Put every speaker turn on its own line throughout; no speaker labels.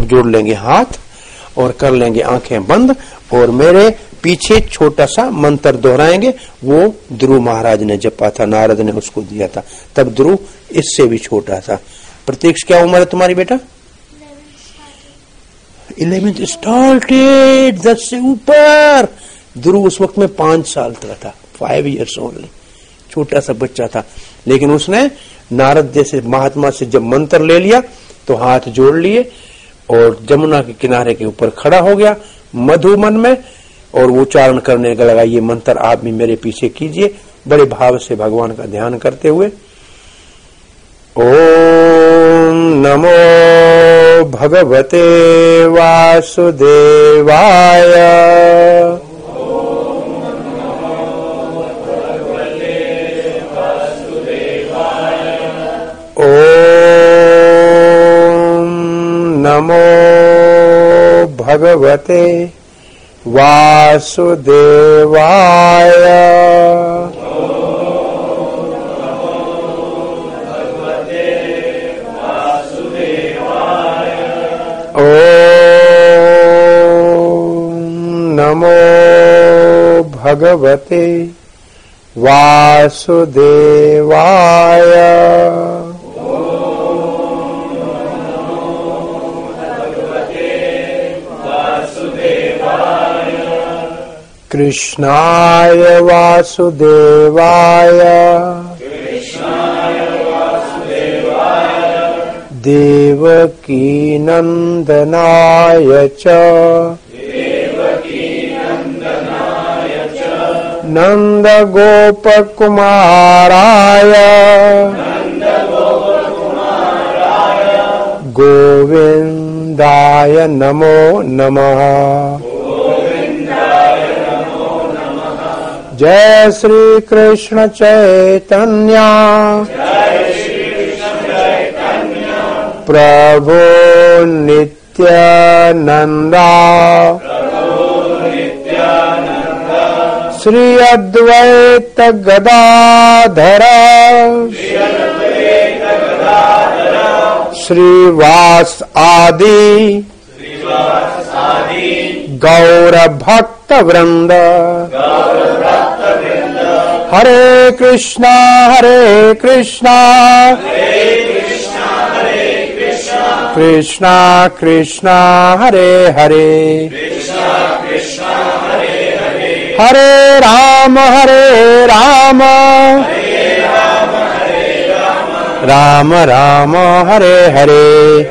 जोड़ लेंगे हाथ और कर लेंगे आंखें बंद और मेरे पीछे छोटा सा मंत्र दोहराएंगे। वो ध्रुव महाराज ने जपा था, नारद ने उसको दिया था, तब ध्रुव इससे भी छोटा था। प्रतीक्ष क्या उम्र है तुम्हारी बेटा? 11th स्टार्टेड, 10 से ऊपर। ध्रुव उस वक्त में 5 साल का था, 5 years ओनली, छोटा सा बच्चा था। लेकिन उसने नारद जैसे महात्मा से जब मंत्र ले लिया तो हाथ जोड़ लिए और जमुना के किनारे के ऊपर खड़ा हो गया मधुमन में और वो उच्चारण करने लगा, ये मंत्र आप भी मेरे पीछे कीजिए, बड़े भाव से भगवान का ध्यान करते हुए। ओम नमो भगवते वासुदेवाय। ओम नमो भगवते वासुदेवाय। नमो भगवते वासुदेवाय। कृष्णाय वासुदेवाय देवकी नंदनाय च नंद गोप कुमाराय गोविंदाय नमो नमः। जय श्री कृष्ण चैतन्य प्रभु नित्यानंदा श्री अद्वैत गदाधर श्रीवास आदि गौर भक्त वृंद। हरे कृष्णा कृष्णा कृष्णा हरे हरे हरे राम राम राम हरे हरे।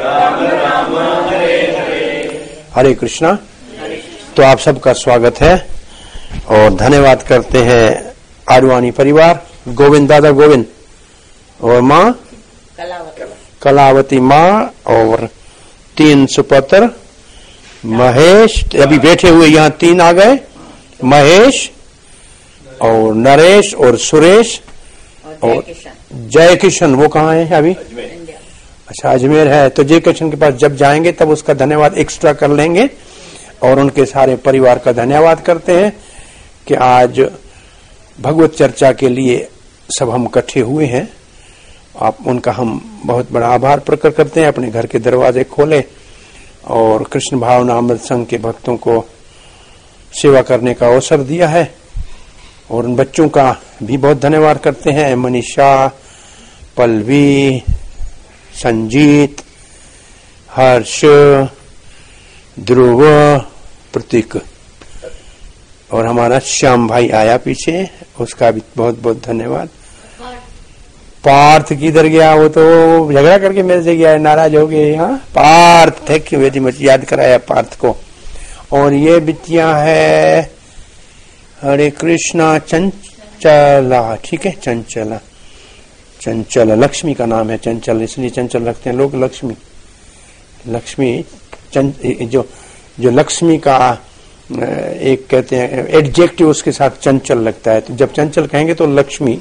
हरे कृष्णा। तो आप सबका स्वागत है और धन्यवाद करते हैं आडवाणी परिवार, गोविंद दादा गोविंद और माँ कलावती माँ और 3 सुपुत्र महेश, अभी बैठे हुए यहाँ 3 आ गए, महेश और नरेश और सुरेश और जय किशन। वो कहाँ है अभी? अच्छा अजमेर है। तो जय किशन के पास जब जाएंगे तब उसका धन्यवाद एक्स्ट्रा कर लेंगे और उनके सारे परिवार का धन्यवाद करते हैं कि आज भगवत चर्चा के लिए सब हम इकट्ठे हुए हैं। आप उनका हम बहुत बड़ा आभार प्रकट करते हैं। अपने घर के दरवाजे खोले और कृष्ण भावना अमृत संघ के भक्तों को सेवा करने का अवसर दिया है और उन बच्चों का भी बहुत धन्यवाद करते हैं, मनीषा, पल्लवी, संजीत, हर्ष, ध्रुव, प्रतीक और हमारा श्याम भाई आया पीछे, उसका भी बहुत बहुत धन्यवाद। पार्थ किधर गया? वो तो झगड़ा करके मेरे से गया है, नाराज हो गए। हाँ Parth, thank you very much, याद कराया पार्थ को। और ये बिटिया है हरे कृष्णा चंचला, ठीक है चंचला, चंचल लक्ष्मी का नाम है चंचल, इसलिए चंचल रखते हैं लोग। लक्ष्मी जो लक्ष्मी का एक कहते हैं एडजेक्टिव उसके साथ चंचल लगता है, तो जब चंचल कहेंगे तो लक्ष्मी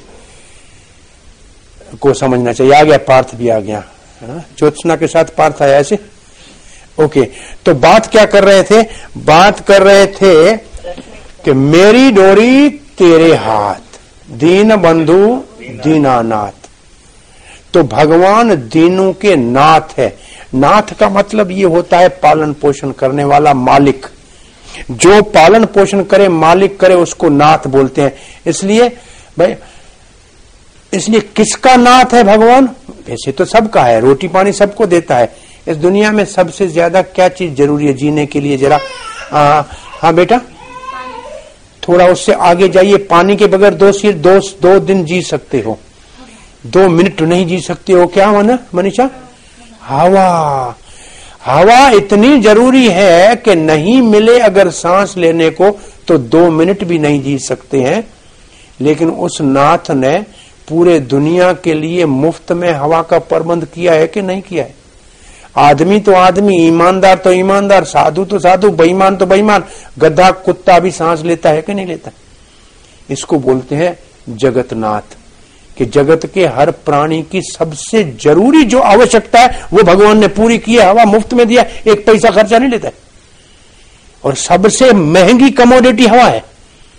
को समझना चाहिए। आ गया पार्थ भी आ गया, ज्योत्सना के साथ पार्थ आया ऐसे। ओके, तो बात क्या कर रहे थे? बात कर रहे थे कि मेरी डोरी तेरे हाथ, दीन बंधु दीनानाथ। तो भगवान दीनों के नाथ है, नाथ का मतलब ये होता है पालन पोषण करने वाला, मालिक। जो पालन पोषण करे, मालिक करे, उसको नाथ बोलते हैं। इसलिए भाई, इसलिए किसका नाथ है भगवान? वैसे तो सबका है, रोटी पानी सबको देता है। इस दुनिया में सबसे ज्यादा क्या चीज जरूरी है जीने के लिए? जरा हाँ बेटा, थोड़ा उससे आगे जाइए। पानी के बगैर दो दिन जी सकते हो, 2 मिनट नहीं जी सकते हो। क्या माना मनीषा? हवा। हवा इतनी जरूरी है कि नहीं मिले अगर सांस लेने को तो 2 मिनट भी नहीं जी सकते हैं। लेकिन उस नाथ ने पूरे दुनिया के लिए मुफ्त में हवा का प्रबंध किया है कि नहीं किया है? आदमी तो आदमी, ईमानदार तो ईमानदार, साधु तो साधु, बेईमान तो बेईमान, गधा कुत्ता भी सांस लेता है कि नहीं लेता? इसको बोलते हैं जगतनाथ, कि जगत के हर प्राणी की सबसे जरूरी जो आवश्यकता है वो भगवान ने पूरी की है। हवा मुफ्त में दिया, 1 पैसा खर्चा नहीं लेता है। और सबसे महंगी कमोडिटी हवा है।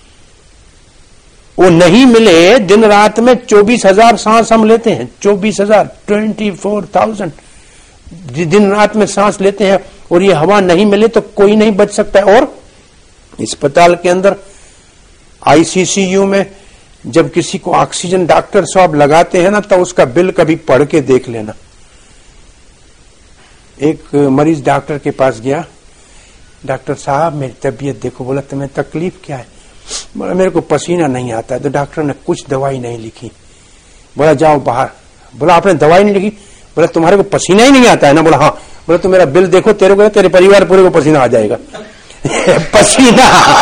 वो नहीं मिले, दिन रात में 24,000 सांस हम लेते हैं। 24,000, 24,000 दिन रात में सांस लेते हैं। और ये हवा नहीं मिले तो कोई नहीं बच सकता है। और अस्पताल के अंदर आईसीसीयू में जब किसी को ऑक्सीजन डॉक्टर साहब लगाते हैं ना, तो उसका बिल कभी पढ़ के देख लेना। एक मरीज डॉक्टर के पास गया, डॉक्टर साहब मेरी तबीयत देखो। बोला तुम्हें तकलीफ क्या है? बोला मेरे को पसीना नहीं आता है। तो डॉक्टर ने कुछ दवाई नहीं लिखी। बोला जाओ बाहर। बोला आपने दवाई नहीं लिखी? बोला तुम्हारे को पसीना ही नहीं आता है ना? बोला हाँ। बोला तो मेरा बिल देखो, तेरे को तेरे परिवार पूरे को पसीना आ जाएगा। पसीना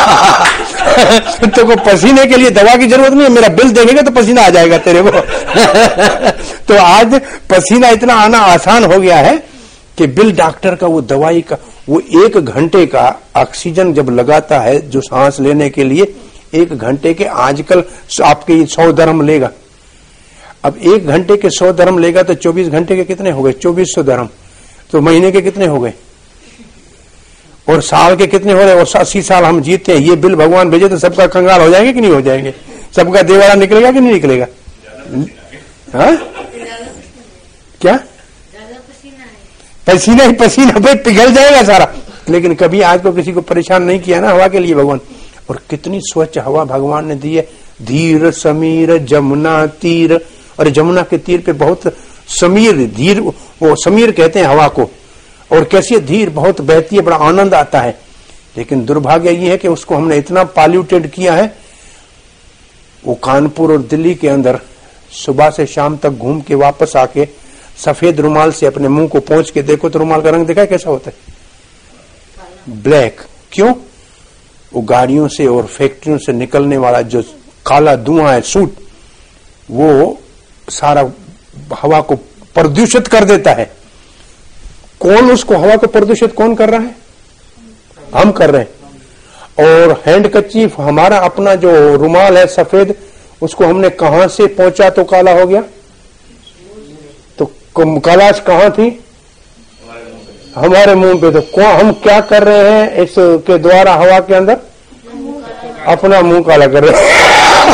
तो पसीने के लिए दवा की जरूरत नहीं है, मेरा बिल देखेगा तो पसीना आ जाएगा तेरे को। तो आज पसीना इतना आना आसान हो गया है कि बिल डॉक्टर का, वो दवाई का, वो 1 घंटे का ऑक्सीजन जब लगाता है जो सांस लेने के लिए, 1 घंटे के आजकल आपके 100 दरम लेगा। अब 1 घंटे के 100 दरम लेगा तो 24 घंटे के कितने हो गए? 2400 दरम। तो महीने के कितने हो गए? और साल के कितने हो रहे? और 80 साल हम जीते हैं। ये बिल भगवान भेजे तो सबका कंगाल हो जाएंगे कि नहीं हो जाएंगे? सबका देवारा निकलेगा कि नहीं निकलेगा? हाँ क्या? पसीना ही पसीना भाई, पिघल जाएगा सारा। लेकिन कभी आज को किसी को परेशान नहीं किया ना हवा के लिए भगवान। और कितनी स्वच्छ हवा भगवान ने दी है। धीर समीर जमुना तीर, और जमुना के तीर पे बहुत समीर, धीर, वो समीर कहते हैं हवा को। और कैसी धीर बहुत बहती है, बड़ा आनंद आता है। लेकिन दुर्भाग्य ये है कि उसको हमने इतना पॉल्यूटेड किया है। वो कानपुर और दिल्ली के अंदर सुबह से शाम तक घूम के वापस आके सफेद रुमाल से अपने मुंह को पोंछ के देखो तो रुमाल का रंग देखा कैसा होता है? ब्लैक। क्यों? वो गाड़ियों से और फैक्ट्रियों से निकलने वाला जो काला धुआं है, सूट, वो सारा हवा को प्रदूषित कर देता है। कौन उसको, हवा को प्रदूषित कौन कर रहा है? हम कर रहे हैं। और हैंडकचीफ, हमारा अपना जो रुमाल है सफेद, उसको हमने कहां से पहुंचा तो काला हो गया? तो कलाश कहां थी? हमारे मुंह पे। तो हम क्या कर रहे हैं इसके द्वारा हवा के अंदर? अपना मुंह काला कर रहे हैं।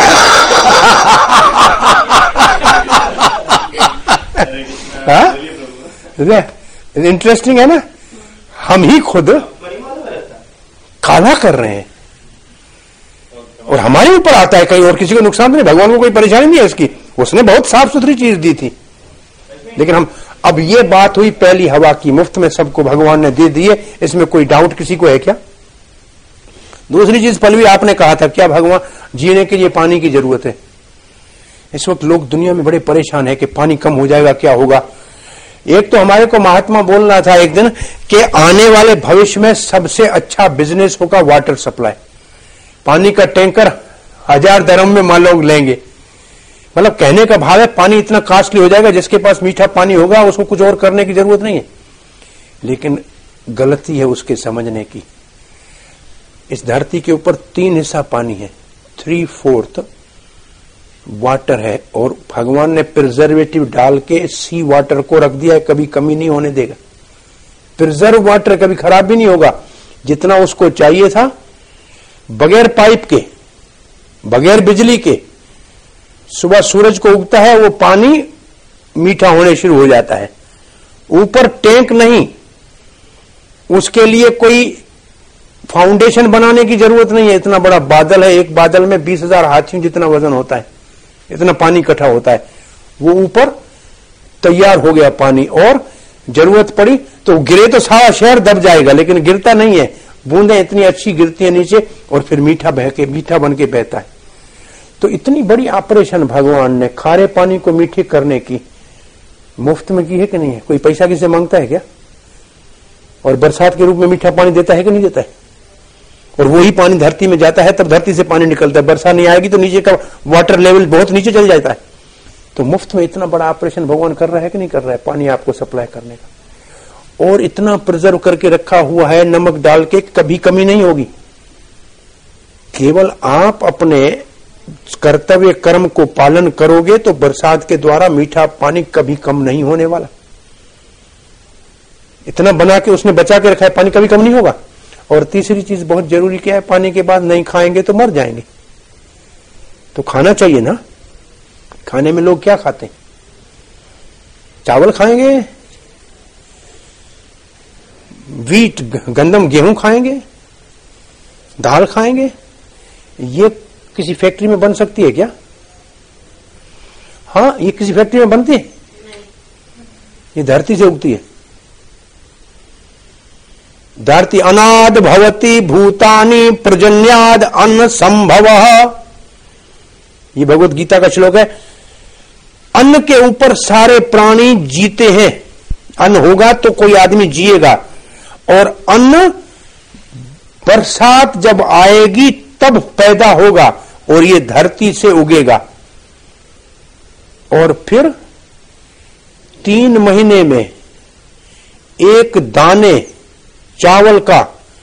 इंटरेस्टिंग है ना? हम ही खुद काला कर रहे हैं। और हमारे ऊपर आता है, कहीं और किसी को नुकसान नहीं। भगवान को कोई परेशानी नहीं है इसकी, उसने बहुत साफ सुथरी चीज दी थी। लेकिन हम, अब ये बात हुई पहली हवा की, मुफ्त में सबको भगवान ने दे दी है, इसमें कोई डाउट किसी को है क्या? दूसरी चीज पलवी आपने कहा था, क्या भगवान जीने के लिए पानी की जरूरत है? इस वक्त लोग दुनिया में बड़े परेशान है कि पानी कम हो जाएगा, क्या होगा। एक तो हमारे को महात्मा बोलना था एक दिन कि आने वाले भविष्य में सबसे अच्छा बिजनेस होगा वाटर सप्लाई। पानी का टैंकर 1000 दरम में मान लोग लेंगे। मतलब कहने का भाव है पानी इतना कॉस्टली हो जाएगा, जिसके पास मीठा पानी होगा उसको कुछ और करने की जरूरत नहीं है। लेकिन गलती है उसके समझने की। इस धरती के ऊपर 3 हिस्सा पानी है, 3/4 वाटर है। और भगवान ने प्रिजर्वेटिव डाल के सी वाटर को रख दिया है, कभी कमी नहीं होने देगा। प्रिजर्व वाटर कभी खराब भी नहीं होगा, जितना उसको चाहिए था। बगैर पाइप के, बगैर बिजली के, सुबह सूरज को उगता है वो पानी मीठा होने शुरू हो जाता है। ऊपर टैंक नहीं, उसके लिए कोई फाउंडेशन बनाने की जरूरत नहीं है। इतना बड़ा बादल है, एक बादल में 20,000 हाथियों जितना वजन होता है, इतना पानी इकट्ठा होता है। वो ऊपर तैयार हो गया पानी, और जरूरत पड़ी तो गिरे तो सारा शहर दब जाएगा, लेकिन गिरता नहीं है। बूंदें इतनी अच्छी गिरती है नीचे, और फिर मीठा बन के बहता है। तो इतनी बड़ी ऑपरेशन भगवान ने खारे पानी को मीठे करने की मुफ्त में की है कि नहीं है? कोई पैसा किसे मांगता है क्या? और बरसात के रूप में मीठा पानी देता है कि नहीं देता है? और वही पानी धरती में जाता है, तब धरती से पानी निकलता है। बरसात नहीं आएगी तो नीचे का वाटर लेवल बहुत नीचे चल जाता है। तो मुफ्त में इतना बड़ा ऑपरेशन भगवान कर रहा है कि नहीं कर रहा है, पानी आपको सप्लाई करने का। और इतना प्रिजर्व करके रखा हुआ है, नमक डाल के, कभी कमी नहीं होगी। केवल आप अपने कर्तव्य कर्म को पालन करोगे तो बरसात के द्वारा मीठा पानी कभी कम नहीं होने वाला। इतना बना के उसने बचा के रखा है, पानी कभी कम नहीं होगा। और तीसरी चीज बहुत जरूरी क्या है, पानी के बाद नहीं खाएंगे तो मर जाएंगे। तो खाना चाहिए ना। खाने में लोग क्या खाते हैं? चावल खाएंगे, वीट गंदम गेहूं खाएंगे, दाल खाएंगे। ये किसी फैक्ट्री में बन सकती है क्या? हाँ, ये किसी फैक्ट्री में बनती है? ये धरती से उगती है। धरती अनाद भवति भूतानि प्रजन्याद अन्न संभव। ये भगवत गीता का श्लोक है। अन्न के ऊपर सारे प्राणी जीते हैं। अन्न होगा तो कोई आदमी जिएगा, और अन्न बरसात जब आएगी तब पैदा होगा, और ये धरती से उगेगा। और फिर 3 महीने में एक दाने चावल का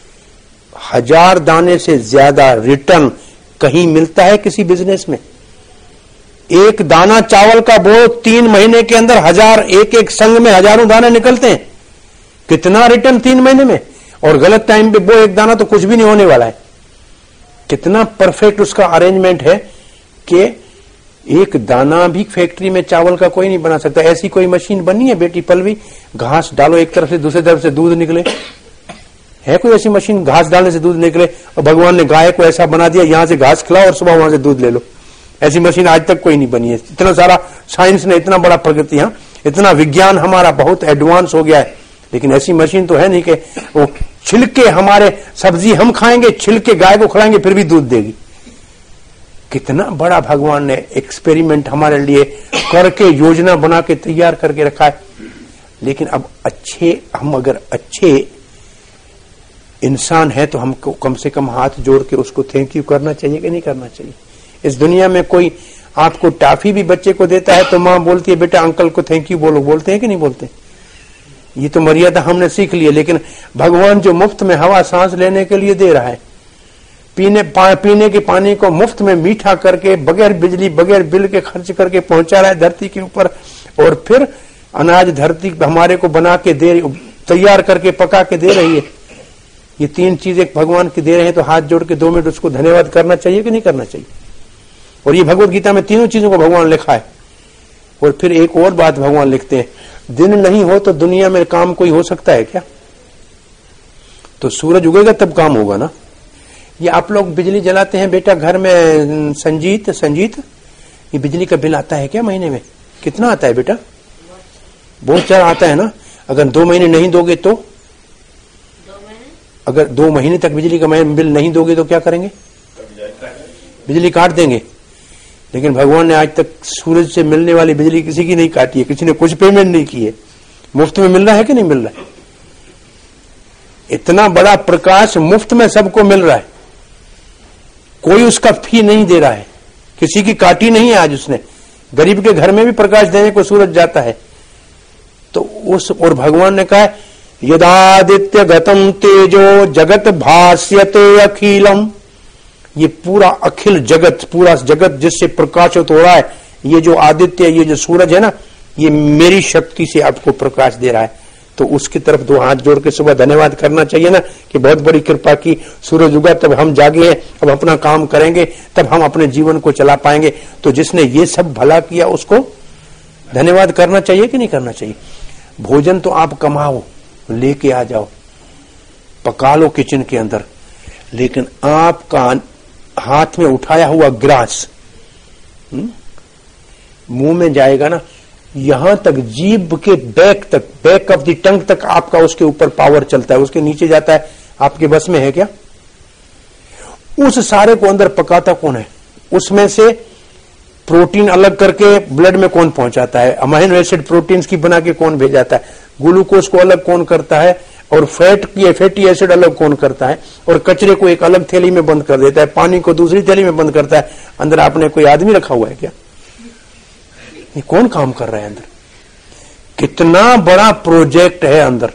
1000 दाने से ज्यादा रिटर्न कहीं मिलता है किसी बिजनेस में? एक दाना चावल का बो 3 महीने के अंदर 1000, एक संघ में हजारों दाने निकलते हैं। कितना रिटर्न 3 महीने में? और गलत टाइम पे वो एक दाना तो कुछ भी नहीं होने वाला है। कितना परफेक्ट उसका अरेंजमेंट है कि एक दाना भी फैक्ट्री में चावल का कोई नहीं बना सकता। ऐसी कोई मशीन बनी है बेटी पलवी, घास डालो एक तरफ से, दूसरी तरफ से दूध निकले? है कोई ऐसी मशीन? घास डालने से दूध निकले? और भगवान ने गाय को ऐसा बना दिया, यहां से घास खिलाओ और सुबह वहां से दूध ले लो। ऐसी मशीन आज तक कोई नहीं बनी है। इतना सारा साइंस ने, इतना बड़ा प्रगति, हाँ, इतना विज्ञान हमारा बहुत एडवांस हो गया है, लेकिन ऐसी मशीन तो है नहीं कि वो छिलके हमारे सब्जी हम खाएंगे, छिलके गाय को खिलाएंगे फिर भी दूध देगी। कितना बड़ा भगवान ने एक्सपेरिमेंट हमारे लिए करके, योजना बना के तैयार करके रखा है। लेकिन अब हम अगर अच्छे इंसान है तो हमको कम से कम हाथ जोड़ के उसको थैंक यू करना चाहिए कि नहीं करना चाहिए? इस दुनिया में कोई आपको टॉफी भी बच्चे को देता है तो माँ बोलती है बेटा अंकल को थैंक यू बोलो। बोलते हैं कि नहीं बोलते? ये तो मर्यादा हमने सीख ली है। लेकिन भगवान जो मुफ्त में हवा सांस लेने के लिए दे रहा है, पीने के पानी को मुफ्त में मीठा करके, बगैर बिजली बगैर बिल के खर्च करके पहुंचा रहा है धरती के ऊपर, और फिर अनाज धरती हमारे को बना के तैयार करके पका के दे रही है। ये 3 चीजें भगवान की दे रहे हैं, तो हाथ जोड़ के 2 मिनट उसको धन्यवाद करना चाहिए कि नहीं करना चाहिए? और ये भगवत गीता में तीनों चीजों को भगवान लिखा है। और फिर एक और बात भगवान लिखते हैं, दिन नहीं हो तो दुनिया में काम कोई हो सकता है क्या? तो सूरज उगेगा तब काम होगा ना। ये आप लोग बिजली जलाते हैं बेटा घर में, संजीत, ये बिजली का बिल आता है क्या महीने में? कितना आता है बेटा? बहुत ज्यादा आता है ना। अगर 2 महीने नहीं दोगे तो?
2 महीने?
अगर 2 महीने तक बिजली का बिल नहीं दोगे तो क्या करेंगे? बिजली काट देंगे। लेकिन भगवान ने आज तक सूरज से मिलने वाली बिजली किसी की नहीं काटी है, किसी ने कुछ पेमेंट नहीं की है। मुफ्त में मिल रहा है कि नहीं मिल रहा है? इतना बड़ा प्रकाश मुफ्त में सबको मिल रहा है, कोई उसका फी नहीं दे रहा है, किसी की काटी नहीं है। आज उसने गरीब के घर में भी प्रकाश देने को सूरज जाता है। तो और भगवान ने कहा यदादित्य गतम तेजो जगत भास्यते अखिलम। ये पूरा अखिल जगत, पूरा जगत जिससे प्रकाशित हो रहा है, ये जो आदित्य, ये जो सूरज है ना, ये मेरी शक्ति से आपको प्रकाश दे रहा है। तो उसकी तरफ 2 हाथ जोड़ के सुबह धन्यवाद करना चाहिए ना, कि बहुत बड़ी कृपा की, सूरज उगा तब हम जागे हैं, अब अपना काम करेंगे, तब हम अपने जीवन को चला पाएंगे। तो जिसने ये सब भला किया उसको धन्यवाद करना चाहिए कि नहीं करना चाहिए? भोजन तो आप कमाओ, लेके आ जाओ, पका लो किचन के अंदर, लेकिन आपका हाथ में उठाया हुआ ग्रास मुंह में जाएगा ना, यहां तक जीभ के बैक तक, बैक ऑफ द टंग तक आपका उसके ऊपर पावर चलता है, उसके नीचे जाता है, आपके बस में है क्या? उस सारे को अंदर पकाता कौन है? उसमें से प्रोटीन अलग करके ब्लड में कौन पहुंचाता है? अमीनो एसिड प्रोटीन्स की बना के कौन भेजाता है? ग्लूकोज को अलग कौन करता है? और फैटी एसिड अलग कौन करता है? और कचरे को एक अलग थैली में बंद कर देता है, पानी को दूसरी थैली में बंद करता है। अंदर आपने कोई आदमी रखा हुआ है क्या? ये कौन काम कर रहा है अंदर? कितना बड़ा प्रोजेक्ट है अंदर।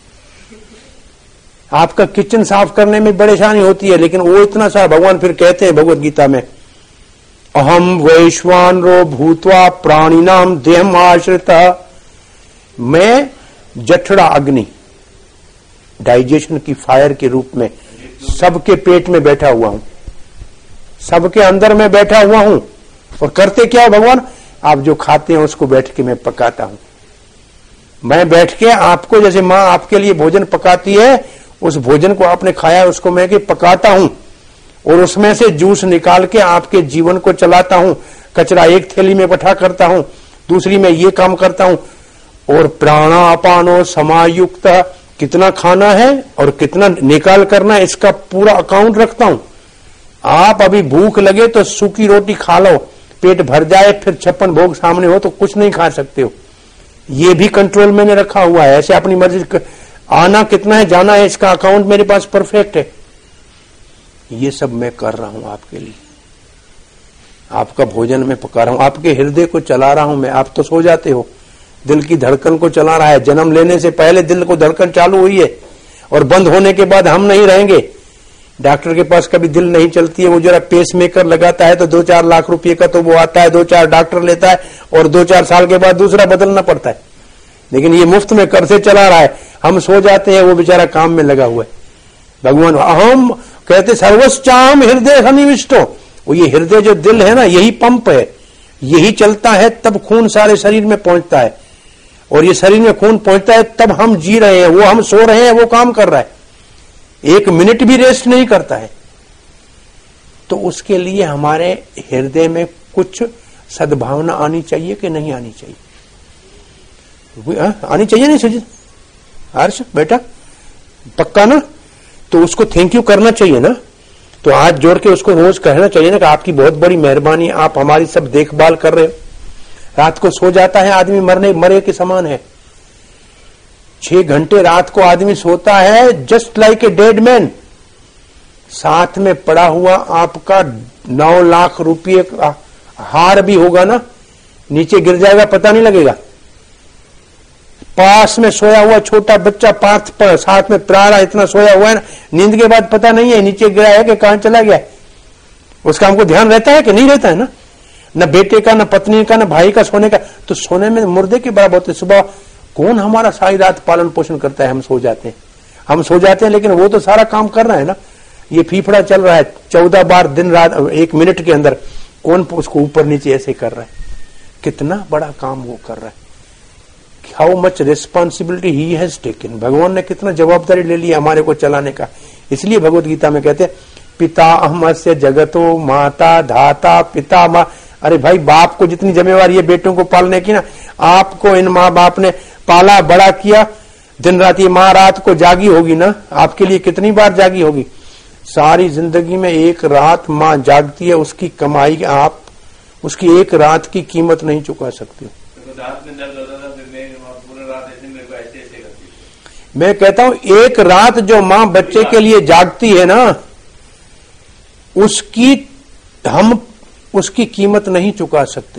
आपका किचन साफ करने में परेशानी होती है, लेकिन वो इतना सा भगवान फिर कहते हैं भगवत गीता में, अहम वैश्वानरो भूत्वा प्राणिनाम देहम आश्रितः, मैं जठरा अग्नि, डाइजेशन की फायर के रूप में सबके पेट में बैठा हुआ हूं, सबके अंदर में बैठा हुआ हूं। और करते क्या है भगवान? आप जो खाते हैं उसको बैठ के मैं पकाता हूं। मैं बैठ के आपको, जैसे मां आपके लिए भोजन पकाती है, उस भोजन को आपने खाया है उसको मैं पकाता हूं, और उसमें से जूस निकाल के आपके जीवन को चलाता हूं। कचरा एक थैली में इकट्ठा करता हूं, दूसरी में ये काम करता हूं। और प्राणापानो समायुक्त, कितना खाना है और कितना निकाल करना, इसका पूरा अकाउंट रखता हूं। आप अभी भूख लगे तो सूखी रोटी खा लो, पेट भर जाए, फिर 56 भोग सामने हो तो कुछ नहीं खा सकते हो। ये भी कंट्रोल मैंने रखा हुआ है। ऐसे अपनी मर्जी, आना कितना है, जाना है, इसका अकाउंट मेरे पास परफेक्ट है। ये सब मैं कर रहा हूं आपके लिए। आपका भोजन मैं पका रहा हूं, आपके हृदय को चला रहा हूं मैं। आप तो सो जाते हो, दिल की धड़कन को चला रहा है। जन्म लेने से पहले दिल को धड़कन चालू हुई है, और बंद होने के बाद हम नहीं रहेंगे। डॉक्टर के पास कभी दिल नहीं चलती है, वो जरा पेस मेकर लगाता है तो 2-4 लाख रुपए का तो वो आता है, 2-4 डॉक्टर लेता है, और 2-4 साल के बाद दूसरा बदलना पड़ता है। लेकिन ये मुफ्त में कर से चला रहा है। हम सो जाते हैं, वो बेचारा काम में लगा हुआ है। भगवान अहम कहते सर्वस्चाम हृदय सन्निविष्टो, वो ये हृदय जो दिल है ना, यही पंप है, यही चलता है, तब खून सारे शरीर में पहुंचता है। और ये शरीर में खून पहुंचता है तब हम जी रहे हैं, वो हम सो रहे हैं, वो काम कर रहा है, एक मिनट भी रेस्ट नहीं करता है। तो उसके लिए हमारे हृदय में कुछ सद्भावना आनी चाहिए कि नहीं आनी चाहिए? आनी चाहिए नहीं सुजीत? हर्ष बेटा पक्का ना? तो उसको थैंक यू करना चाहिए ना। तो हाथ जोड़ के उसको रोज कहना चाहिए ना कि आपकी बहुत बड़ी मेहरबानी, आप हमारी सब देखभाल कर रहे हो। रात को सो जाता है आदमी, मरे के समान है। 6 घंटे रात को आदमी सोता है, just like a dead man. साथ में पड़ा हुआ आपका 9 लाख रुपये का हार भी होगा ना, नीचे गिर जाएगा, पता नहीं लगेगा। पास में सोया हुआ छोटा बच्चा पार्थ पर साथ में प्राणा इतना सोया हुआ है ना, नींद के बाद पता नहीं है नीचे गिरा है कि कहां चला गया है। उसका हमको ध्यान रहता है कि नहीं रहता है ना? न बेटे का, न पत्नी का, न भाई का सोने का। तो सोने में मुर्दे के बराबर होते। सुबह कौन हमारा सारी रात पालन पोषण करता है? हम सो जाते हैं, लेकिन वो तो सारा काम कर रहा है ना। ये फीफड़ा चल रहा है 14 बार दिन रात 1 मिनट के अंदर, कौन उसको ऊपर नीचे ऐसे कर रहा है? कितना बड़ा काम वो कर रहा है। How much responsibility he has taken. भगवान ने कितना जवाबदारी ले ली हमारे को चलाने का। इसलिए भगवत गीता में कहते हैं पिता अहमस्य जगतो माता धाता पिता माँ। अरे भाई, बाप को जितनी जिम्मेवारी है बेटों को पालने की ना, आपको इन माँ बाप ने पाला बड़ा किया। दिन रात ये माँ रात को जागी होगी ना, आपके लिए कितनी बार जागी होगी? सारी जिंदगी में एक रात माँ जागती है, उसकी कमाई आप उसकी एक रात की कीमत नहीं चुका सकते। मैं कहता हूं एक रात जो मां बच्चे के लिए जागती है ना, हम उसकी कीमत नहीं चुका सकते।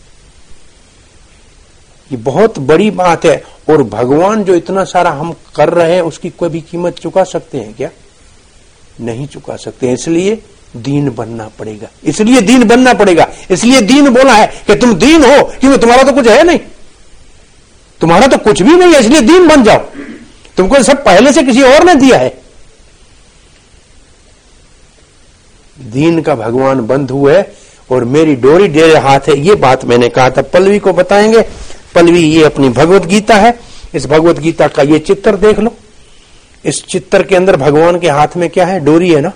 ये बहुत बड़ी बात है। और भगवान जो इतना सारा हम कर रहे हैं, उसकी कोई भी कीमत चुका सकते हैं क्या? नहीं चुका सकते। इसलिए दीन बनना पड़ेगा। इसलिए दीन बोला है कि तुम दीन हो, क्योंकि तुम्हारा तो कुछ है नहीं, तुम्हारा तो कुछ भी नहीं है, इसलिए दीन बन जाओ। तुमको सब पहले से किसी और ने दिया है। दीन का भगवान बंधु है और मेरी डोरी डेरे हाथ है। ये बात मैंने कहा था, पल्लवी को बताएंगे। पल्लवी ये अपनी भगवत गीता है, इस भगवत गीता का ये चित्र देख लो। इस चित्र के अंदर भगवान के हाथ में क्या है? डोरी है ना।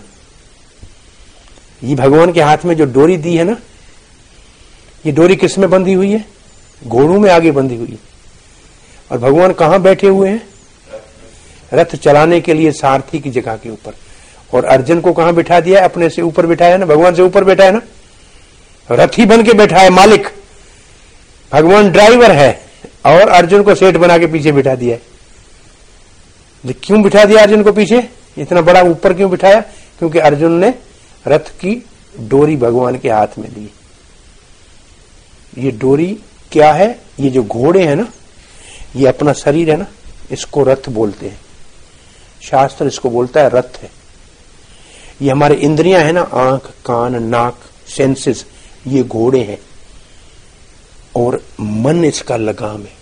ये भगवान के हाथ में जो डोरी दी है ना, ये डोरी किस में बंधी हुई है? घोड़ों में आगे बंधी हुई है। और भगवान कहां बैठे हुए हैं? रथ चलाने के लिए सारथी की जगह के ऊपर। और अर्जुन को कहां बिठा दिया है? अपने से ऊपर बिठाया है ना, भगवान से ऊपर बैठा है ना, रथी बन के बैठा है। मालिक भगवान ड्राइवर है और अर्जुन को सेठ बना के पीछे बिठा दिया है। क्यों बिठा दिया अर्जुन को पीछे? इतना बड़ा ऊपर क्यों बिठाया? क्योंकि अर्जुन ने रथ की डोरी भगवान के हाथ में दी। ये डोरी क्या है? ये जो घोड़े हैं ना, ये अपना शरीर है ना, इसको रथ बोलते हैं। शास्त्र इसको बोलता है रथ है। ये हमारे इंद्रियां है ना, आंख, कान, नाक, सेंसेस, ये घोड़े हैं। और मन इसका लगाम है।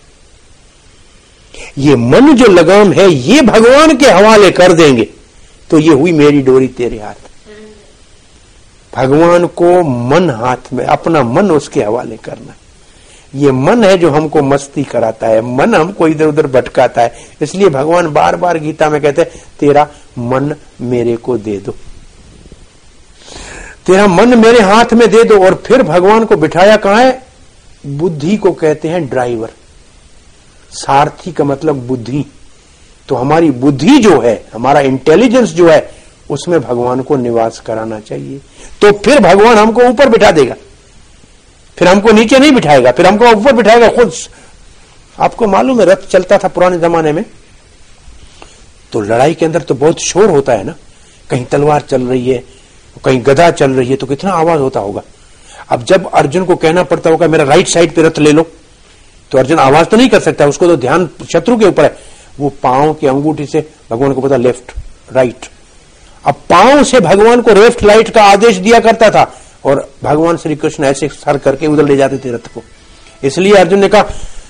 ये मन जो लगाम है, ये भगवान के हवाले कर देंगे तो ये हुई मेरी डोरी तेरे हाथ। भगवान को मन हाथ में, अपना मन उसके हवाले करना। ये मन है जो हमको मस्ती कराता है, मन हमको इधर उधर भटकाता है। इसलिए भगवान बार बार गीता में कहते हैं, तेरा मन मेरे को दे दो, तेरा मन मेरे हाथ में दे दो। और फिर भगवान को बिठाया कहां है? बुद्धि को कहते हैं ड्राइवर। सारथी का मतलब बुद्धि। तो हमारी बुद्धि जो है, हमारा इंटेलिजेंस जो है, उसमें भगवान को निवास कराना चाहिए। तो फिर भगवान हमको ऊपर बिठा देगा, फिर हमको नीचे नहीं बिठाएगा, फिर हमको ऊपर बिठाएगा खुद। आपको मालूम है रथ चलता था पुराने जमाने में, तो लड़ाई के अंदर तो बहुत शोर होता है ना। कहीं तलवार चल रही है, कहीं गदा चल रही है, तो कितना आवाज होता होगा। अब जब अर्जुन को कहना पड़ता होगा मेरा राइट साइड पे रथ ले लो, तो अर्जुन आवाज तो नहीं कर सकता, उसको तो ध्यान शत्रु के ऊपर है। वो पांव की अंगूठी से भगवान को पता लेफ्ट राइट। अब पांव से भगवान को लेफ्ट राइट का आदेश दिया करता था और भगवान श्री कृष्ण ऐसे सर करके उधर ले जाते थे रथ को। इसलिए अर्जुन ने कहा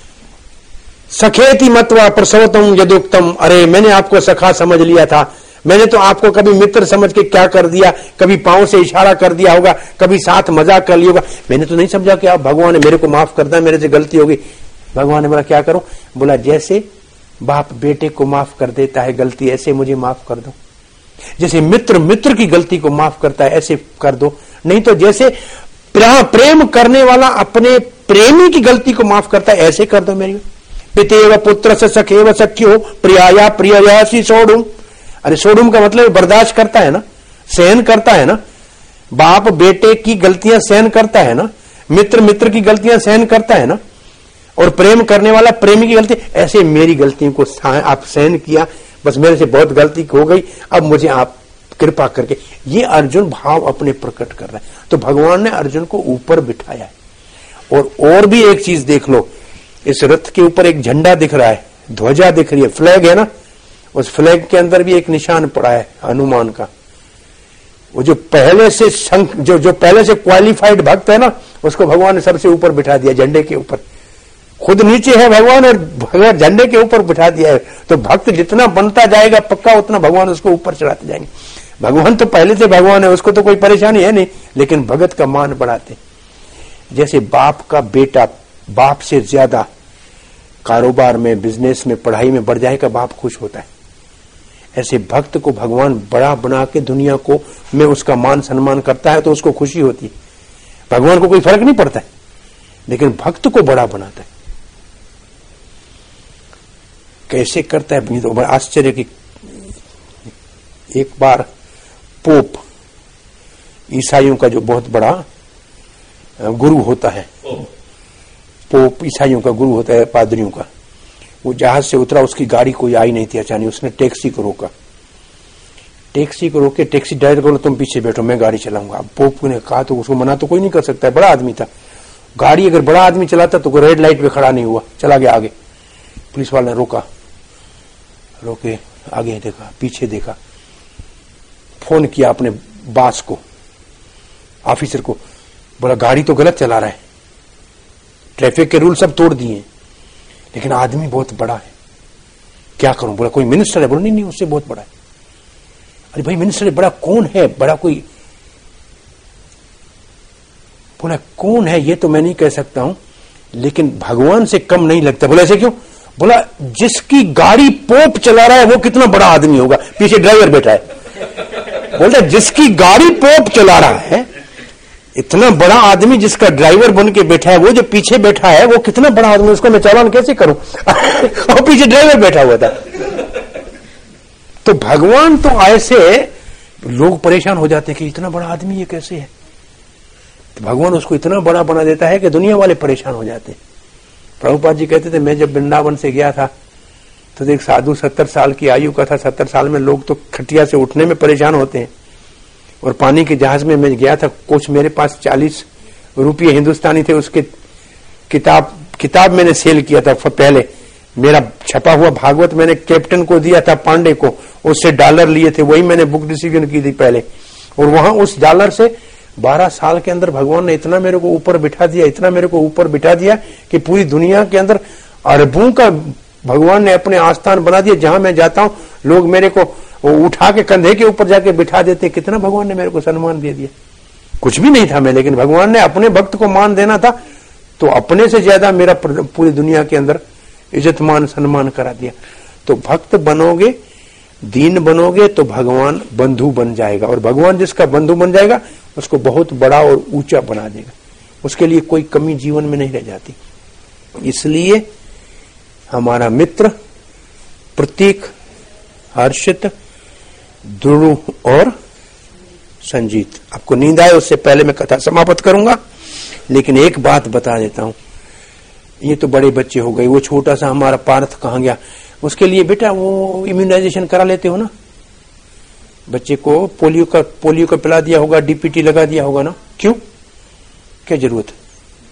सखेति मत्वा प्रसवतम यदुक्तम, अरे मैंने आपको सखा समझ लिया था, मैंने तो आपको कभी मित्र समझ के क्या कर दिया, कभी पांव से इशारा कर दिया होगा, कभी साथ मजाक कर लिया होगा। मैंने तो नहीं समझा कि आप भगवान है, मेरे को माफ कर दें, मेरे से गलती होगी। भगवान ने बोला क्या करूं? बोला जैसे बाप बेटे को माफ कर देता है गलती, ऐसे मुझे माफ कर दो। जैसे मित्र मित्र की गलती को माफ करता है, ऐसे कर दो। नहीं तो जैसे प्रेम करने वाला अपने प्रेमी की गलती को माफ करता है, ऐसे कर दो मेरी। पितेव पुत्र से सखेव सख्यो प्रियाया प्रिययासी सोडुम। अरे सोडुम का मतलब बर्दाश्त करता है ना, सहन करता है ना। बाप बेटे की गलतियां सहन करता है ना, मित्र मित्र की गलतियां सहन करता है ना। और प्रेम करने वाला प्रेमी की गलती, ऐसे मेरी गलतियों को आप सहन किया, बस मेरे से बहुत गलती हो गई, अब मुझे आप कृपा करके। ये अर्जुन भाव अपने प्रकट कर रहा है। तो भगवान ने अर्जुन को ऊपर बिठाया है। और भी एक चीज देख लो, इस रथ के ऊपर एक झंडा दिख रहा है, ध्वजा दिख रही है, फ्लैग है ना। उस फ्लैग के अंदर भी एक निशान पड़ा है हनुमान का। वो जो पहले से जो पहले से क्वालिफाइड भक्त है ना, उसको भगवान ने सबसे ऊपर बिठा दिया, झंडे के ऊपर। खुद नीचे है भगवान और भगवान झंडे के ऊपर बिठा दिया है। तो भक्त जितना बनता जाएगा पक्का, उतना भगवान उसको ऊपर चढ़ाते जाएंगे। भगवान तो पहले से भगवान है, उसको तो कोई परेशानी है नहीं, लेकिन भगत का मान बढ़ाते। जैसे बाप का बेटा बाप से ज्यादा कारोबार में, बिजनेस में, पढ़ाई में बढ़ जाएगा, बाप खुश होता है। ऐसे भक्त को भगवान बड़ा बना के दुनिया को में उसका मान सम्मान करता है, तो उसको खुशी होती है। भगवान को कोई फर्क नहीं पड़ता है, लेकिन भक्त को बड़ा बनाता है। कैसे करता है? तो बड़ा आश्चर्य की एक बार पोप, ईसाइयों का जो बहुत बड़ा गुरु होता है, पोप ईसाइयों का गुरु होता है, पादरियों का, वो जहाज से उतरा, उसकी गाड़ी कोई आई नहीं थी अचानक। उसने टैक्सी को रोका, टैक्सी को रोके टैक्सी ड्राइवर को, तुम पीछे बैठो मैं गाड़ी चलाऊंगा। अब पोप ने कहा तो उसको मना तो कोई नहीं कर सकता है, बड़ा आदमी था। गाड़ी अगर बड़ा आदमी चलाता तो कोई रेड लाइट पे खड़ा नहीं हुआ, चला गया आगे। पुलिस वाले ने रोका, रोके आगे देखा, पीछे देखा, फोन किया अपने बास को, ऑफिसर को, बोला गाड़ी तो गलत चला रहा है, ट्रैफिक के रूल सब तोड़ दिए, लेकिन आदमी बहुत बड़ा है, क्या करूं? बोला कोई मिनिस्टर है? बोला नहीं, उससे बहुत बड़ा है। अरे भाई मिनिस्टर है, बड़ा कौन है? बड़ा कोई, बोला कौन है ये तो मैं नहीं कह सकता हूं, लेकिन भगवान से कम नहीं लगता। बोला ऐसे क्यों? बोला जिसकी गाड़ी पोप चला रहा है वो कितना बड़ा आदमी होगा, पीछे ड्राइवर बैठा है। बोलता जिसकी गाड़ी पोप चला रहा है, इतना बड़ा आदमी जिसका ड्राइवर बन के बैठा है, वो जो पीछे बैठा है वो कितना बड़ा आदमी, उसको मैं चालान कैसे करूं? और पीछे ड्राइवर बैठा हुआ था। तो भगवान तो ऐसे लोग परेशान हो जाते हैं कि इतना बड़ा आदमी ये कैसे है। तो भगवान उसको इतना बड़ा बना देता है कि दुनिया वाले परेशान हो जाते हैं। प्रभुपाद जी कहते थे मैं जब वृंदावन से गया था तो एक साधु 70 साल की आयु का था। 70 साल में लोग तो खटिया से उठने में परेशान होते हैं। और पानी के जहाज में मैं गया था, कुछ मेरे पास 40 रुपये हिंदुस्तानी थे, उसके किताब मैंने सेल किया था पहले। मेरा छपा हुआ भागवत मैंने कैप्टन को दिया था, पांडे को, उससे डॉलर लिए थे, वही मैंने बुक डिसीजन की थी पहले। और वहां उस डॉलर से 12 साल के अंदर भगवान ने इतना मेरे को ऊपर बिठा दिया, इतना मेरे को ऊपर बिठा दिया कि पूरी दुनिया के अंदर अरबों का भगवान ने अपने आस्थान बना दिया। जहां मैं जाता हूं लोग मेरे को उठा के कंधे के ऊपर जाके बिठा देते। कितना भगवान ने मेरे को सम्मान दे दिया। कुछ भी नहीं था मैं, लेकिन भगवान ने अपने भक्त को मान देना था तो अपने से ज्यादा मेरा पूरी दुनिया के अंदर इज्जत मान सम्मान करा दिया। तो भक्त बनोगे, दीन बनोगे तो भगवान बंधु बन जाएगा। और भगवान जिसका बंधु बन जाएगा उसको बहुत बड़ा और ऊंचा बना देगा। उसके लिए कोई कमी जीवन में नहीं रह जाती। इसलिए हमारा मित्र प्रतीक, हर्षित, ध्रुव और संजीत। आपको नींद आए उससे पहले मैं कथा समाप्त करूंगा, लेकिन एक बात बता देता हूं। ये तो बड़े बच्चे हो गए, वो छोटा सा हमारा पार्थ कहां गया? उसके लिए बेटा वो इम्यूनाइजेशन करा लेते हो ना। बच्चे को पोलियो का पिला दिया होगा, डीपीटी लगा दिया होगा ना। क्यों, क्या जरूरत है?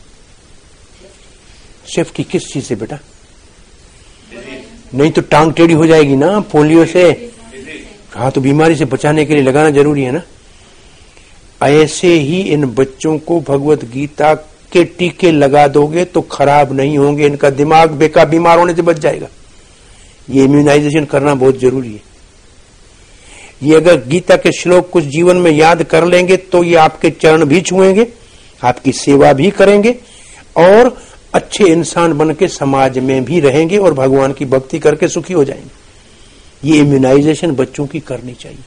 सेफ्टी किस चीज से बेटा? नहीं तो टांग टेढ़ी हो जाएगी ना पोलियो से। हाँ, तो बीमारी से बचाने के लिए लगाना जरूरी है ना। ऐसे ही इन बच्चों को भगवत गीता के टीके लगा दोगे तो खराब नहीं होंगे, इनका दिमाग बीमार होने से बच जाएगा। ये इम्यूनाइजेशन करना बहुत जरूरी है। ये अगर गीता के श्लोक कुछ जीवन में याद कर लेंगे तो ये आपके चरण भी छुएंगे, आपकी सेवा भी करेंगे और अच्छे इंसान बन के समाज में भी रहेंगे और भगवान की भक्ति करके सुखी हो जाएंगे। ये इम्यूनाइजेशन बच्चों की करनी चाहिए।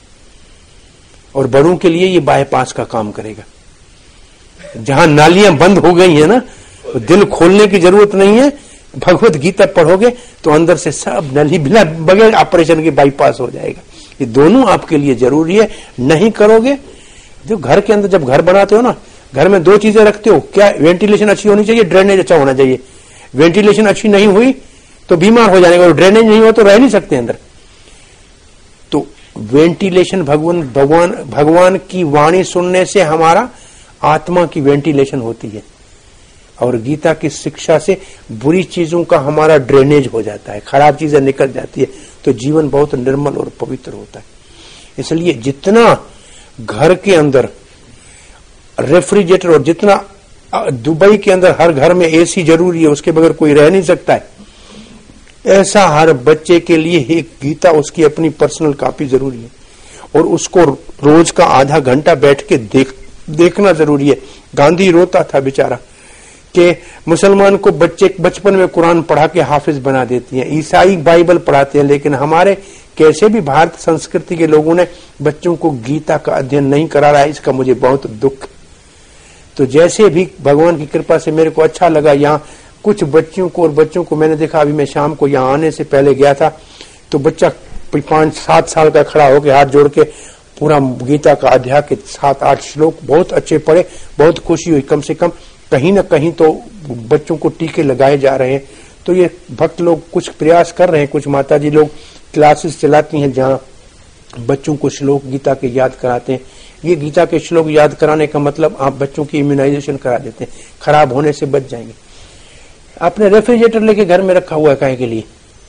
और बड़ों के लिए ये बाईपास का काम करेगा। जहां नालियां बंद हो गई है ना, तो दिल खोलने की जरूरत नहीं है। भगवत गीता पढ़ोगे तो अंदर से सब नली बिना बगैर ऑपरेशन के बाईपास हो जाएगा। ये दोनों आपके लिए जरूरी है। नहीं करोगे, जो घर के अंदर जब घर बनाते हो ना, घर में 2 चीजें रखते हो क्या? वेंटिलेशन अच्छी होनी चाहिए, ड्रेनेज अच्छा होना चाहिए। वेंटिलेशन अच्छी नहीं हुई तो बीमार हो जाएगा, और ड्रेनेज नहीं हो तो रह नहीं सकते अंदर। तो वेंटिलेशन भगवान की वाणी सुनने से हमारा आत्मा की वेंटिलेशन होती है, और गीता की शिक्षा से बुरी चीजों का हमारा ड्रेनेज हो जाता है, खराब चीजें निकल जाती है, तो जीवन बहुत निर्मल और पवित्र होता है। इसलिए जितना घर के अंदर रेफ्रिजरेटर, और जितना दुबई के अंदर हर घर में एसी जरूरी है, उसके बगैर कोई रह नहीं सकता है, ऐसा हर बच्चे के लिए एक गीता, उसकी अपनी पर्सनल कॉपी जरूरी है। और उसको रोज का आधा घंटा बैठ के देखना जरूरी है। गांधी रोता था बेचारा कि मुसलमान को बच्चे बचपन में कुरान पढ़ा के हाफिज बना देती हैं, ईसाई बाइबल पढ़ाते हैं, लेकिन हमारे कैसे भी भारत संस्कृति के लोगों ने बच्चों को गीता का अध्ययन नहीं करा रहा है। इसका मुझे बहुत दुख। तो जैसे भी भगवान की कृपा से मेरे को अच्छा लगा, यहाँ कुछ बच्चों को मैंने देखा। अभी मैं शाम को यहाँ आने से पहले गया था, तो बच्चा 5-7 साल का खड़ा होकर हाथ जोड़ के पूरा गीता का अध्याय के 7-8 श्लोक बहुत अच्छे पढ़े। बहुत खुशी हुई। कम से कम कहीं न कहीं तो बच्चों को टीके लगाए जा रहे हैं। तो ये भक्त लोग कुछ प्रयास कर रहे हैं। कुछ माताजी लोग क्लासेस चलाती हैं जहाँ बच्चों को श्लोक गीता के याद कराते हैं। ये गीता के श्लोक याद कराने का मतलब आप बच्चों की इम्यूनाइजेशन करा देते हैं, खराब होने से बच जाएंगे। आपने रेफ्रिजरेटर लेके घर में रखा हुआ है काहे के लिए?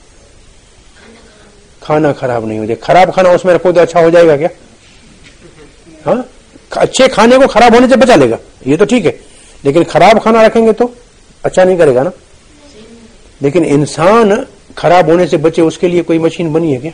खाना खराब नहीं हो जाए। खराब खाना उसमें रखो तो अच्छा हो जाएगा क्या? हाँ, अच्छे खाने को खराब होने से बचा लेगा, ये तो ठीक है, लेकिन खराब खाना रखेंगे तो अच्छा नहीं करेगा ना। लेकिन इंसान खराब होने से बचे, उसके लिए कोई मशीन बनी है क्या?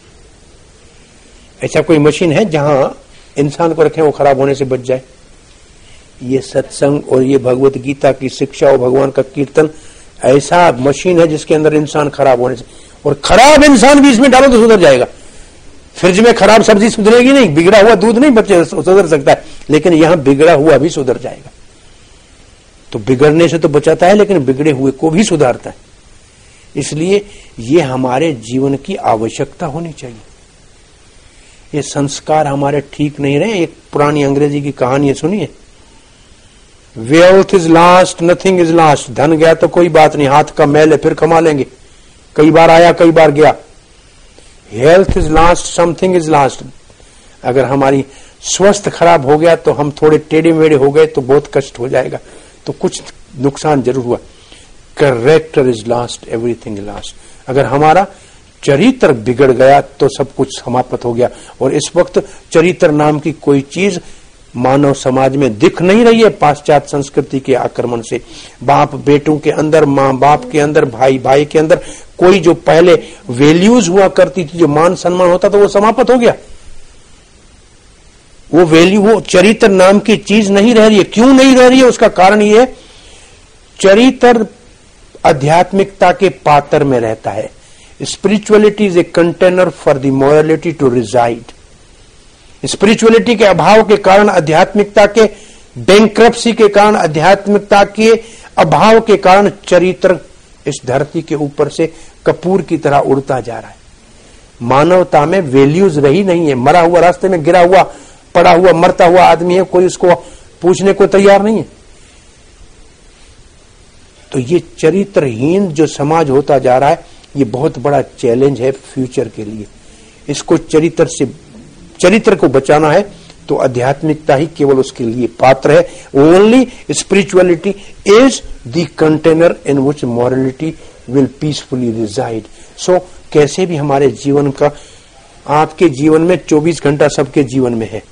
ऐसा कोई मशीन है जहां इंसान को रखें वो खराब होने से बच जाए? ये सत्संग और ये भगवत गीता की शिक्षा और भगवान का कीर्तन ऐसा मशीन है जिसके अंदर इंसान खराब होने से, और खराब इंसान भी इसमें डालो तो सुधर जाएगा। फ्रिज में खराब सब्जी सुधरेगी नहीं, बिगड़ा हुआ दूध नहीं बच्चे सुधर सकता है, लेकिन यहां बिगड़ा हुआ भी सुधर जाएगा। तो बिगड़ने से तो बचाता है, लेकिन बिगड़े हुए को भी सुधारता है। इसलिए ये हमारे जीवन की आवश्यकता होनी चाहिए। ये संस्कार हमारे ठीक नहीं रहे। एक पुरानी अंग्रेजी की कहानी है, सुनिए। Wealth is lost, nothing is lost. धन गया तो कोई बात नहीं, हाथ का मैल है, फिर कमा लेंगे, कई बार आया कई बार गया। Health is lost, something is lost. अगर हमारी स्वास्थ्य खराब हो गया तो हम थोड़े टेढ़े मेढ़े हो गए तो बहुत कष्ट हो जाएगा, तो कुछ नुकसान जरूर हुआ। Character is lost, everything is lost. अगर हमारा चरित्र बिगड़ गया तो सब कुछ समाप्त हो गया। और इस वक्त चरित्र नाम की कोई चीज मानव समाज में दिख नहीं रही है, पाश्चात्य संस्कृति के आक्रमण से। बाप बेटों के अंदर, माँ बाप के अंदर, भाई भाई के अंदर कोई जो पहले वैल्यूज हुआ करती थी, जो मान सम्मान होता था, वो समाप्त हो गया। वो वैल्यू, वो चरित्र नाम की चीज नहीं रह रही है। क्यों नहीं रह रही है? उसका कारण ये है, चरित्र आध्यात्मिकता के पात्र में रहता है। Spirituality is a container for the morality to reside. Spirituality के अभाव के कारण, आध्यात्मिकता के बैंक्रप्सी के कारण, आध्यात्मिकता के अभाव के कारण चरित्र इस धरती के ऊपर से कपूर की तरह उड़ता जा रहा है। मानवता में वैल्यूज रही नहीं है। मरा हुआ, रास्ते में गिरा हुआ, पड़ा हुआ, मरता हुआ आदमी है, कोई उसको पूछने को तैयार नहीं है। तो ये चरित्रहीन जो समाज होता जा रहा है, ये बहुत बड़ा चैलेंज है फ्यूचर के लिए। इसको चरित्र को बचाना है तो आध्यात्मिकता ही केवल उसके लिए पात्र है। Only spirituality is the container in which morality will peacefully reside. So कैसे भी हमारे जीवन का, आपके जीवन में 24 घंटा सबके जीवन में है।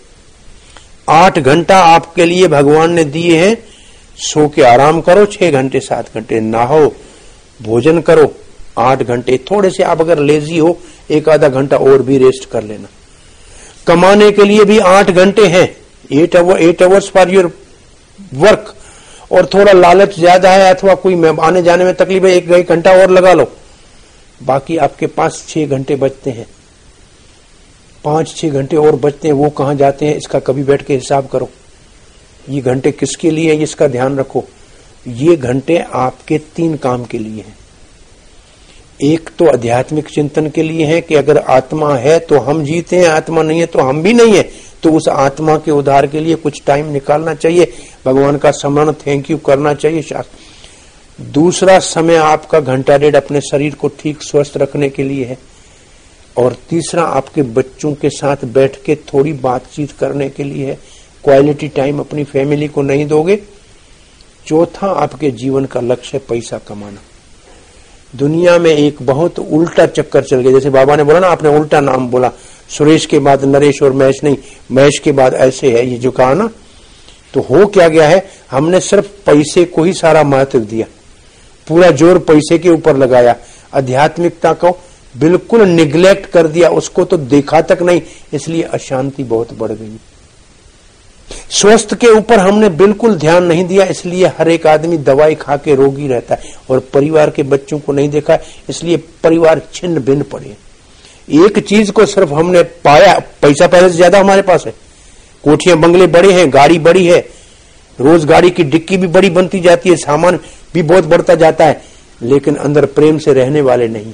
8 घंटा आपके लिए भगवान ने दिए हैं। सो के आराम करो 6 घंटे 7 घंटे, नहाओ, भोजन करो 8 घंटे। थोड़े से आप अगर लेजी हो, 1-आधा घंटा और भी रेस्ट कर लेना। कमाने के लिए भी 8 घंटे हैं, 8 आवर्स फॉर योर वर्क। और थोड़ा लालच ज्यादा है अथवा कोई आने जाने में तकलीफ है, 1 घंटा और लगा लो। बाकी आपके पास 6 घंटे बचते हैं, 5-6 घंटे और बचते हैं। वो कहां जाते हैं, इसका कभी बैठ के हिसाब करो। ये घंटे किसके लिए है, इसका ध्यान रखो। ये घंटे आपके 3 काम के लिए हैं। एक तो आध्यात्मिक चिंतन के लिए है कि अगर आत्मा है तो हम जीते हैं, आत्मा नहीं है तो हम भी नहीं है। तो उस आत्मा के उद्धार के लिए कुछ टाइम निकालना चाहिए, भगवान का स्मरण, थैंक यू करना चाहिए। शास्त्र। दूसरा समय आपका 1-1.5 घंटा अपने शरीर को ठीक स्वस्थ रखने के लिए है। और तीसरा आपके बच्चों के साथ बैठ के थोड़ी बातचीत करने के लिए है। क्वालिटी टाइम अपनी फैमिली को नहीं दोगे। चौथा आपके जीवन का लक्ष्य है पैसा कमाना। दुनिया में एक बहुत उल्टा चक्कर चल गया। जैसे बाबा ने बोला ना, आपने उल्टा नाम बोला, सुरेश के बाद नरेश और महेश नहीं, महेश के बाद ऐसे है, ये जो कहा ना, तो हो क्या गया है, हमने सिर्फ पैसे को ही सारा महत्व दिया, पूरा जोर पैसे के ऊपर लगाया, आध्यात्मिकता को बिल्कुल निग्लेक्ट कर दिया, उसको तो देखा तक नहीं, इसलिए अशांति बहुत बढ़ गई। स्वास्थ्य के ऊपर हमने बिल्कुल ध्यान नहीं दिया, इसलिए हर एक आदमी दवाई खा के रोगी रहता है। और परिवार के बच्चों को नहीं देखा, इसलिए परिवार छिन्न भिन्न पड़े। एक चीज को सिर्फ हमने पाया, पैसा पहले से ज्यादा हमारे पास है, कोठियां बंगले बड़े हैं, गाड़ी बड़ी है, रोज गाड़ी की डिक्की भी बड़ी बनती जाती है, सामान भी बहुत बढ़ता जाता है, लेकिन अंदर प्रेम से रहने वाले नहीं,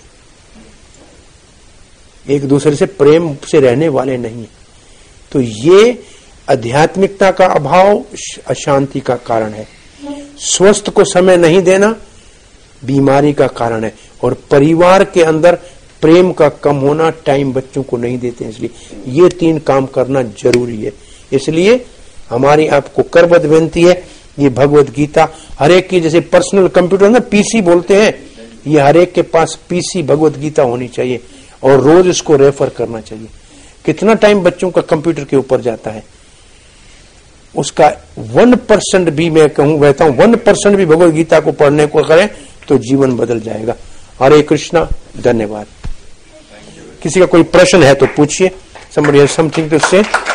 एक दूसरे से प्रेम से रहने वाले नहीं। तो ये आध्यात्मिकता का अभाव अशांति का कारण है। स्वस्थ को समय नहीं देना बीमारी का कारण है। और परिवार के अंदर प्रेम का कम होना, टाइम बच्चों को नहीं देते, इसलिए ये 3 काम करना जरूरी है। इसलिए हमारी आपको करबद्ध विनती है, ये भगवत गीता हर एक की, जैसे पर्सनल कंप्यूटर ना पीसी बोलते हैं, ये हर एक के पास पीसी भगवत गीता होनी चाहिए और रोज इसको रेफर करना चाहिए। कितना टाइम बच्चों का कंप्यूटर के ऊपर जाता है, उसका 1% भी, मैं कहता हूं 1% भी भगवत गीता को पढ़ने को करें तो जीवन बदल जाएगा। हरे कृष्णा, धन्यवाद। किसी का कोई प्रश्न है तो पूछिए। Somebody has something to say?